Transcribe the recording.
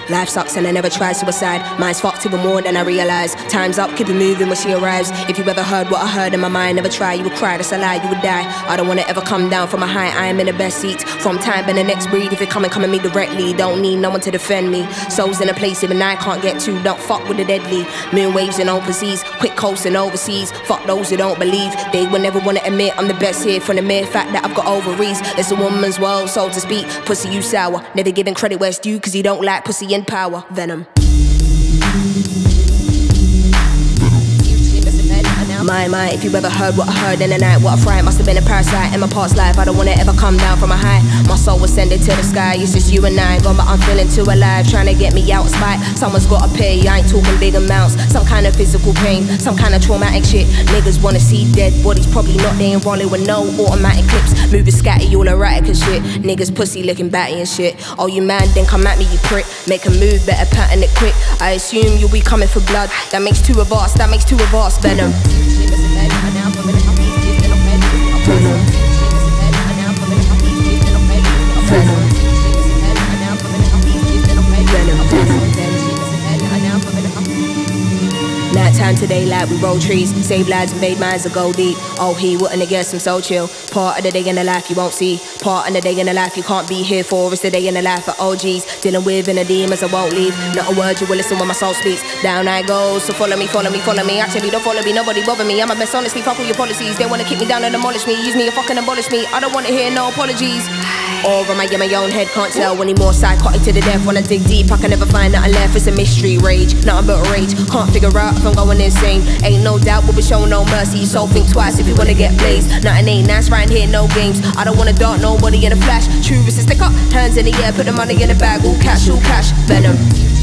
Life sucks and I never tried suicide. Mine's fucked even more than I realise. Time's up, keep it moving when she arrives. If you ever heard what I heard in my mind, never try, you would cry, that's a lie, you would die. I don't wanna ever come down from a high, I am in the best seat. From time and the next breed, if you come at me directly. Don't need no one to defend me. Souls in a place even I can't get to. Don't fuck with the deadly. Moon waves and overseas, quick coasting overseas. Fuck those who don't believe. They will never wanna admit I'm the best here from the mere fact that I've got ovaries. It's a woman's world, so to speak. Pussy, you sour. Never giving credit where it's due, cause you don't like pussy and power. Venom. My, if you ever heard what I heard in the night, what I fright, must have been a parasite in my past life. I don't wanna ever come down from a high. My soul was sending to the sky, it's just you and I. Got my I'm feeling too alive, trying to get me out of spite. Someone's gotta pay, I ain't talking big amounts. Some kind of physical pain, some kind of traumatic shit. Niggas wanna see dead bodies, probably not, they ain't rolling with no automatic clips. Moving scatty, all erratic and shit. Niggas pussy looking batty and shit. Oh, you man, then come at me, you prick. Make a move, better pattern it quick. I assume you'll be coming for blood. That makes two of us, Venom. Night time to daylight, we roll trees, save lives, invade minds and go deep. Oh, he wouldn't have guessed I'm so chill. Part of the day in the life you won't see. Part of the day in the life you can't be here for. It's the day in the life of OGs. Dealing with inner demons I won't leave. Not a word you will listen when my soul speaks. Down I go, so follow me. Actually don't follow me, nobody bother me. I'm a mess, honestly, fuck all your policies. They wanna kick me down and demolish me. Use me or fucking abolish me. I don't wanna hear no apologies. Or am I in my own head, can't tell. Anymore psychotic to the death. When I dig deep, I can never find nothing left. It's a mystery, rage, nothing but rage. Can't figure out if I'm going insane. Ain't no doubt, we'll be showing no mercy. So think twice if you wanna get blazed. Nothing ain't nice right here, no games. I don't wanna dart nobody in a flash. True, it's a stick up, hands in the air, put the money in the bag. All cash, Venom.